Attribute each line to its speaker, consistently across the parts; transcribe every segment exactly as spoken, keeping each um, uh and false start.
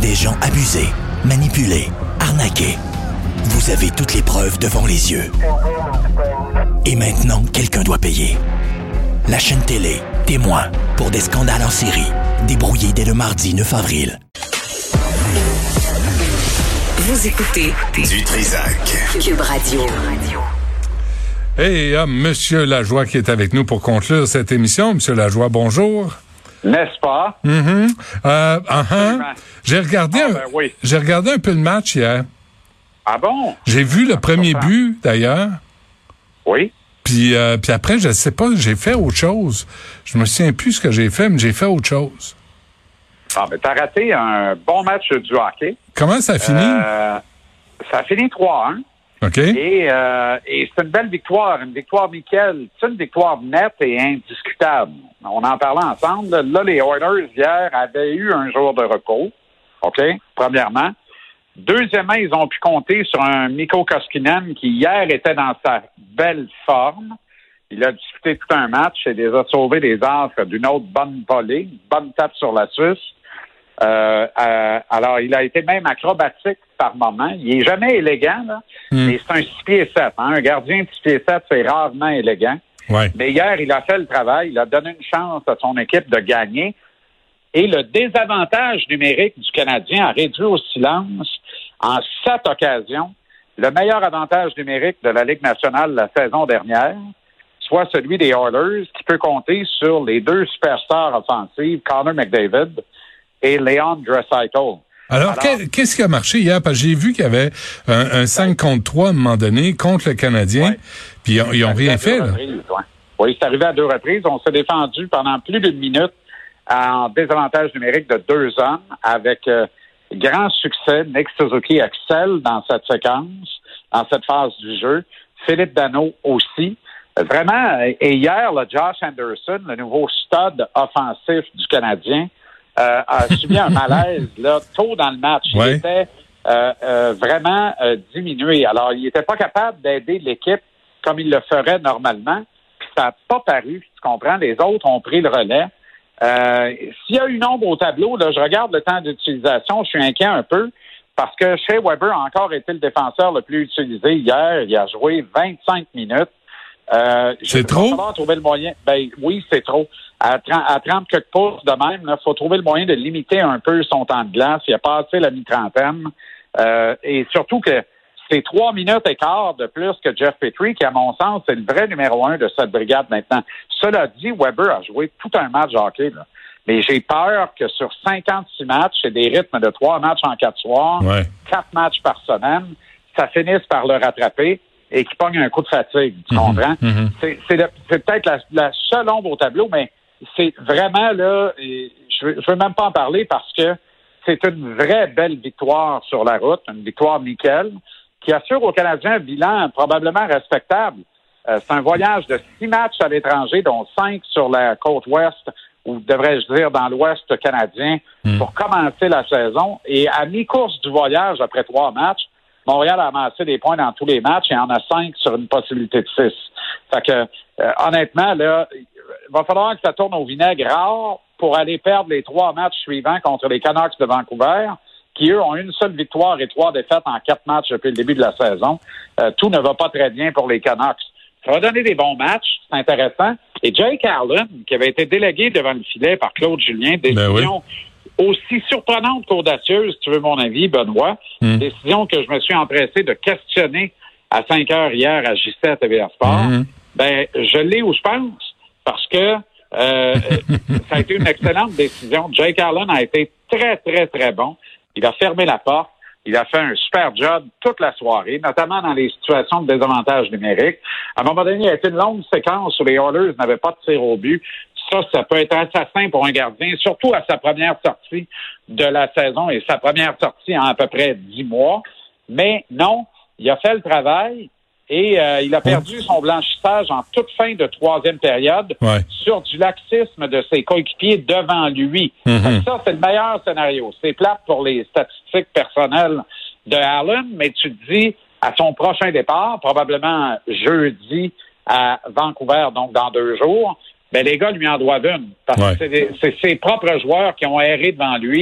Speaker 1: des gens abusés, manipulés, arnaqués. Vous avez toutes les preuves devant les yeux. Et maintenant, quelqu'un doit payer. La chaîne télé, témoin, pour des scandales en série, débrouillés dès le mardi neuf avril.
Speaker 2: Vous écoutez
Speaker 3: Du Trisac.
Speaker 2: Cube Radio.
Speaker 4: Et hey, ah, Monsieur Lajoie qui est avec nous pour conclure cette émission. Monsieur Lajoie, bonjour.
Speaker 5: N'est-ce pas?
Speaker 4: Mm-hmm. Euh, uh-huh. J'ai regardé,
Speaker 5: ah,
Speaker 4: un,
Speaker 5: ben oui.
Speaker 4: j'ai regardé un peu le match hier.
Speaker 5: Ah bon?
Speaker 4: J'ai vu le premier but, d'ailleurs.
Speaker 5: Oui.
Speaker 4: Puis, euh, puis après, je sais pas, j'ai fait autre chose. Je me souviens plus ce que j'ai fait, mais j'ai fait autre chose.
Speaker 5: Ah, ben, t'as raté un bon match du hockey.
Speaker 4: Comment ça a fini?
Speaker 5: Euh, ça a fini trois à un.
Speaker 4: OK.
Speaker 5: Et, euh, et c'est une belle victoire, une victoire nickel. C'est une victoire nette et indiscutable. On en parlait ensemble. Là, les Oilers, hier, avaient eu un jour de repos. OK? Premièrement. Deuxièmement, ils ont pu compter sur un Mikko Koskinen qui, hier, était dans sa belle forme. Il a disputé tout un match et les a sauvés des affres d'une autre bonne volée, une bonne tape sur la Suisse. Euh, euh, alors, il a été même acrobatique par moment. Il est jamais élégant, là, mm. mais c'est un six pieds sept. Hein? Un gardien de six pieds sept, c'est rarement élégant.
Speaker 4: Ouais.
Speaker 5: Mais hier, il a fait le travail. Il a donné une chance à son équipe de gagner. Et le désavantage numérique du Canadien a réduit au silence en sept occasions le meilleur avantage numérique de la Ligue nationale la saison dernière, soit celui des Oilers, qui peut compter sur les deux superstars offensives, Connor McDavid et Leon Draisaitl.
Speaker 4: Alors,
Speaker 5: Alors
Speaker 4: qu'est-ce qui a marché hier? Parce que j'ai vu qu'il y avait un, un cinq contre trois à un moment donné contre le Canadien, ouais. Puis ils, ils ont rien fait. Là.
Speaker 5: Reprises, ouais. Oui, c'est arrivé à deux reprises. On s'est défendu pendant plus d'une minute en désavantage numérique de deux hommes avec euh, grand succès. Nick Suzuki excelle dans cette séquence, dans cette phase du jeu. Philippe Danault aussi. Vraiment, et hier, là, Josh Anderson, le nouveau stud offensif du Canadien, euh, a subi un malaise là, tôt dans le match.
Speaker 4: Ouais.
Speaker 5: Il était euh, euh, vraiment euh, diminué. Alors, il n'était pas capable d'aider l'équipe comme il le ferait normalement. Puis ça n'a pas paru, tu comprends? Les autres ont pris le relais. Euh, s'il y a une ombre au tableau, là, je regarde le temps d'utilisation, je suis inquiet un peu parce que Shea Weber a encore été le défenseur le plus utilisé hier. Il a joué vingt-cinq minutes. Euh,
Speaker 4: c'est trop?
Speaker 5: Il va falloir trouver le moyen. Ben oui, c'est trop. À trente, à trente quelques pouces de même, il faut trouver le moyen de limiter un peu son temps de glace. Il a passé la mi-trentaine. Euh, et surtout que c'est trois minutes et quart de plus que Jeff Petrie, qui, à mon sens, c'est le vrai numéro un de cette brigade maintenant. Cela dit, Weber a joué tout un match de hockey, là. Mais j'ai peur que sur cinquante-six matchs, c'est des rythmes de trois matchs en quatre soirs,
Speaker 4: ouais.
Speaker 5: quatre matchs par semaine, ça finisse par le rattraper et qu'il pogne un coup de fatigue. Tu mm-hmm. comprends? Mm-hmm. C'est, c'est, le, c'est peut-être la, la seule ombre au tableau, mais c'est vraiment là, je veux, je veux même pas en parler parce que c'est une vraie belle victoire sur la route, une victoire nickel, qui assure aux Canadiens un bilan probablement respectable. Euh, c'est un voyage de six matchs à l'étranger, dont cinq sur la côte ouest, ou devrais-je dire dans l'ouest canadien, mm. pour commencer la saison. Et à mi-course du voyage, après trois matchs, Montréal a amassé des points dans tous les matchs et en a cinq sur une possibilité de six. Fait que, euh, honnêtement, là, il va falloir que ça tourne au vinaigre rare pour aller perdre les trois matchs suivants contre les Canucks de Vancouver, qui, eux, ont une seule victoire et trois défaites en quatre matchs depuis le début de la saison. Euh, tout ne va pas très bien pour les Canucks. Ça va donner des bons matchs, c'est intéressant. Et Jake Allen, qui avait été délégué devant le filet par Claude Julien, décision ben oui. aussi surprenante qu'audacieuse, si tu veux mon avis, Benoît, mm. décision que je me suis empressé de questionner à cinq heures hier à J sept T V A Sport. Mm. Ben, je l'ai où je pense, parce que euh, ça a été une excellente décision. Jake Allen a été très, très, très bon. Il a fermé la porte. Il a fait un super job toute la soirée, notamment dans les situations de désavantage numérique. À un moment donné, il y a été une longue séquence où les Oilers n'avaient pas de tir au but. Ça, ça peut être assassin pour un gardien, surtout à sa première sortie de la saison et sa première sortie en à peu près dix mois. Mais non, il a fait le travail et euh, il a perdu son blanchissage en toute fin de troisième période
Speaker 4: ouais.
Speaker 5: sur du laxisme de ses coéquipiers devant lui. Mm-hmm. Ça, c'est le meilleur scénario. C'est plate pour les statistiques personnelles de Allen, mais tu te dis, à son prochain départ, probablement jeudi à Vancouver, donc dans deux jours, ben les gars lui en doivent une. Parce ouais. que c'est, des, c'est ses propres joueurs qui ont erré devant lui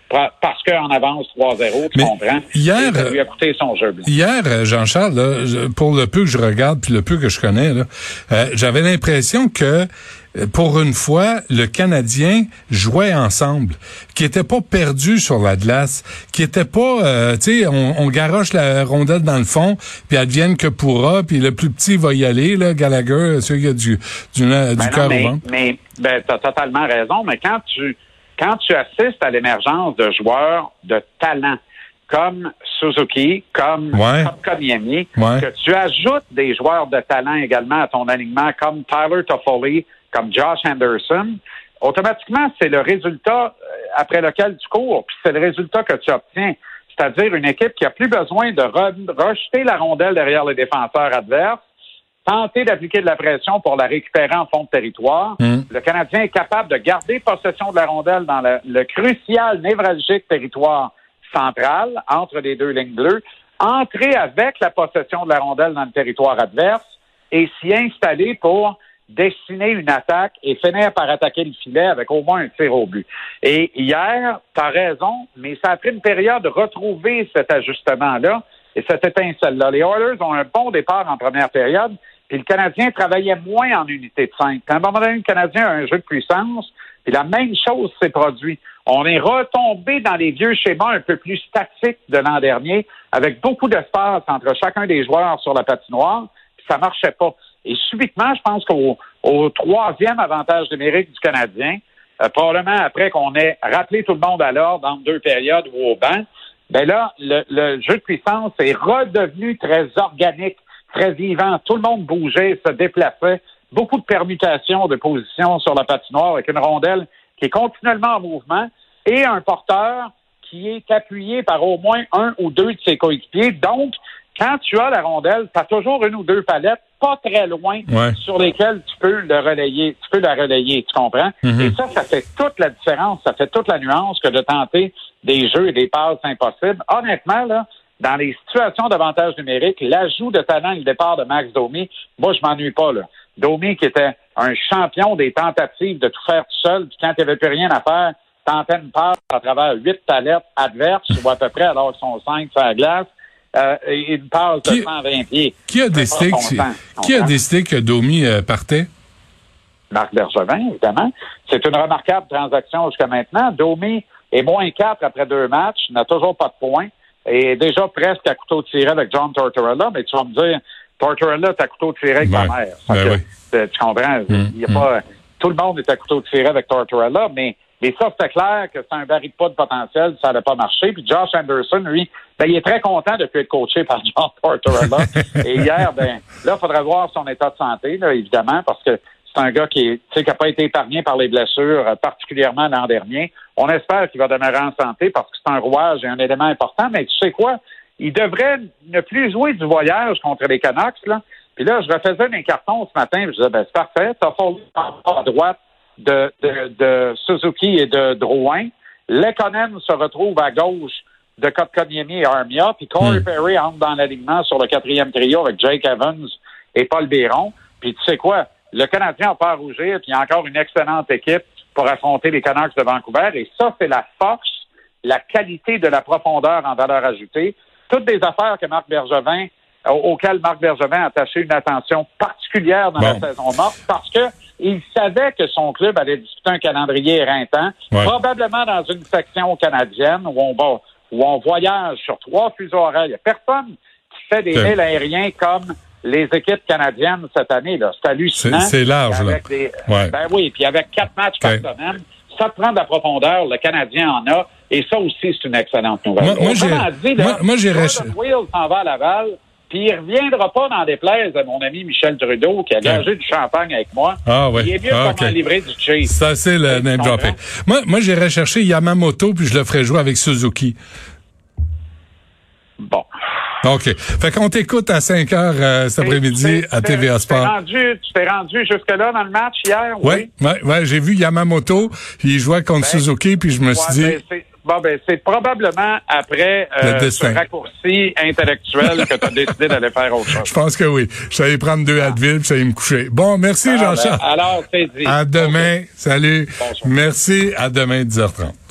Speaker 5: parce qu'en avance trois zéro, tu
Speaker 4: Mais
Speaker 5: comprends?
Speaker 4: Hier,
Speaker 5: et ça lui a coûté son jeu blanc.
Speaker 4: Hier, Jean-Charles, là, pour le peu que je regarde puis le peu que je connais, là, euh, j'avais l'impression que pour une fois, le Canadien jouait ensemble, qui était pas perdu sur la glace, qui était pas, euh, tu sais, on, on garoche la rondelle dans le fond, puis advienne que pourra, puis le plus petit va y aller, là, Gallagher, celui qui a du, du, du
Speaker 5: ben
Speaker 4: cœur
Speaker 5: non,
Speaker 4: au ventre.
Speaker 5: Mais, mais t'as totalement raison, mais quand tu quand tu assistes à l'émergence de joueurs de talent, comme Suzuki, comme
Speaker 4: ouais.
Speaker 5: Kotkaniemi,
Speaker 4: ouais.
Speaker 5: que tu ajoutes des joueurs de talent également à ton alignement, comme Tyler Toffoli, comme Josh Anderson, automatiquement, c'est le résultat après lequel tu cours, puis c'est le résultat que tu obtiens. C'est-à-dire une équipe qui a plus besoin de re- rejeter la rondelle derrière les défenseurs adverses, tenter d'appliquer de la pression pour la récupérer en fond de territoire. Mm. Le Canadien est capable de garder possession de la rondelle dans le, le crucial, névralgique territoire central, entre les deux lignes bleues, entrer avec la possession de la rondelle dans le territoire adverse et s'y installer pour dessiner une attaque et finir par attaquer le filet avec au moins un tir au but. Et hier, tu as raison, mais ça a pris une période de retrouver cet ajustement-là et cette étincelle-là. Les Oilers ont un bon départ en première période, puis le Canadien travaillait moins en unité de cinq. À un moment donné, le Canadien a un jeu de puissance, puis la même chose s'est produite. On est retombé dans les vieux schémas un peu plus statiques de l'an dernier, avec beaucoup d'espace entre chacun des joueurs sur la patinoire, puis ça marchait pas. Et subitement, je pense qu'au au troisième avantage numérique du Canadien, euh, probablement après qu'on ait rappelé tout le monde à l'ordre dans deux périodes ou au banc, ben là, le, le jeu de puissance est redevenu très organique, très vivant. Tout le monde bougeait, se déplaçait. Beaucoup de permutations de positions sur la patinoire avec une rondelle qui est continuellement en mouvement et un porteur qui est appuyé par au moins un ou deux de ses coéquipiers. Donc, quand tu as la rondelle, tu as toujours une ou deux palettes pas très loin
Speaker 4: ouais.
Speaker 5: sur lesquelles tu peux le relayer, tu peux la relayer, tu comprends? Mm-hmm. Et ça, ça fait toute la différence, ça fait toute la nuance que de tenter des jeux et des passes impossibles. Honnêtement, là, dans les situations d'avantage numérique, l'ajout de talent et le départ de Max Domi, moi, je m'ennuie pas, là. Domi, qui était un champion des tentatives de tout faire tout seul, puis quand il n'y avait plus rien à faire, tentait une passe à travers huit palettes adverses, ou à peu près, alors qu'ils sont cinq sur la glace, euh, et une passe de cent vingt pieds.
Speaker 4: Qui a décidé que, qui a décidé que Domi euh, partait?
Speaker 5: Marc Bergevin, évidemment. C'est une remarquable transaction jusqu'à maintenant. Domi est moins quatre après deux matchs, n'a toujours pas de points, et est déjà presque à couteau tiré avec John Tortorella, mais tu vas me dire, Tortorella est à couteau tiré avec
Speaker 4: ouais.
Speaker 5: ta mère.
Speaker 4: Ben
Speaker 5: que,
Speaker 4: oui.
Speaker 5: Tu comprends?
Speaker 4: Mmh,
Speaker 5: il y a
Speaker 4: mmh.
Speaker 5: pas, tout le monde est à couteau tiré avec Tortorella, mais, mais ça, c'était clair que c'est un baril de pas de potentiel, ça n'allait pas marcher. Puis Josh Anderson, lui, ben, il est très content de plus être coaché par John Tortorella. Et hier, ben, là, il faudrait voir son état de santé, là, évidemment, parce que c'est un gars qui n'a qui pas été épargné par les blessures, particulièrement l'an dernier. On espère qu'il va demeurer en santé parce que c'est un rouage et un élément important. Mais tu sais quoi? Il devrait ne plus jouer du voyage contre les Canucks, là. Puis là, je refaisais mes cartons ce matin, je disais, ben, c'est parfait. T'as fallu à droite de, de, de Suzuki et de Drouin. Lekonen se retrouve à gauche de Kotkaniemi et Armia. Puis Corey mm. Perry entre dans l'alignement sur le quatrième trio avec Jake Evans et Paul Biron. Puis tu sais quoi? Le Canadien n'a pas à rougir, puis il y a encore une excellente équipe pour affronter les Canucks de Vancouver. Et ça, c'est la force, la qualité de la profondeur en valeur ajoutée. Toutes des affaires que Marc Bergevin, euh, auxquelles Marc Bergevin a attaché une attention particulière dans bon. la saison morte, parce que il savait que son club allait disputer un calendrier éreintant, ouais. probablement dans une section canadienne où on va, où on voyage sur trois fuseaux horaires. Il n'y a personne qui fait des mails aériens comme les équipes canadiennes cette année, là. C'est hallucinant.
Speaker 4: C'est, c'est large, là.
Speaker 5: Des,
Speaker 4: ouais.
Speaker 5: Ben oui, puis avec quatre matchs okay. par semaine, ça prend de la profondeur, le Canadien en a, et ça aussi, c'est une excellente nouvelle.
Speaker 4: Moi, moi, j'ai,
Speaker 5: dit, là,
Speaker 4: moi, moi, j'ai reç...
Speaker 5: Will s'en va à Laval, puis il reviendra pas dans des plaises à mon ami Michel Trudeau, qui a gagé du champagne avec moi.
Speaker 4: Ah oui.
Speaker 5: Il est mieux
Speaker 4: ah,
Speaker 5: de
Speaker 4: okay.
Speaker 5: m'en livrer du cheese.
Speaker 4: Ça, c'est le name dropping. Moi, moi, j'ai recherché Yamamoto, puis je le ferai jouer avec Suzuki.
Speaker 5: Bon.
Speaker 4: OK. Fait qu'on t'écoute à cinq heures euh, cet après-midi à T V A Sport.
Speaker 5: Tu t'es rendu, tu t'es rendu jusque-là dans le match hier?
Speaker 4: Oui, oui, ouais, ouais, j'ai vu Yamamoto, puis il jouait contre ben, Suzuki, puis je me suis dit...
Speaker 5: Ben, c'est, bon, ben, c'est probablement après euh, ce raccourci intellectuel que tu as décidé d'aller faire autre chose.
Speaker 4: Je pense que oui. Je suis allé prendre deux Advil, puis j'allais me coucher. Bon, merci ah, Jean-Charles.
Speaker 5: Ben, alors, c'est dit.
Speaker 4: À demain. Okay. Salut.
Speaker 5: Bonsoir.
Speaker 4: Merci. À demain, dix heures trente.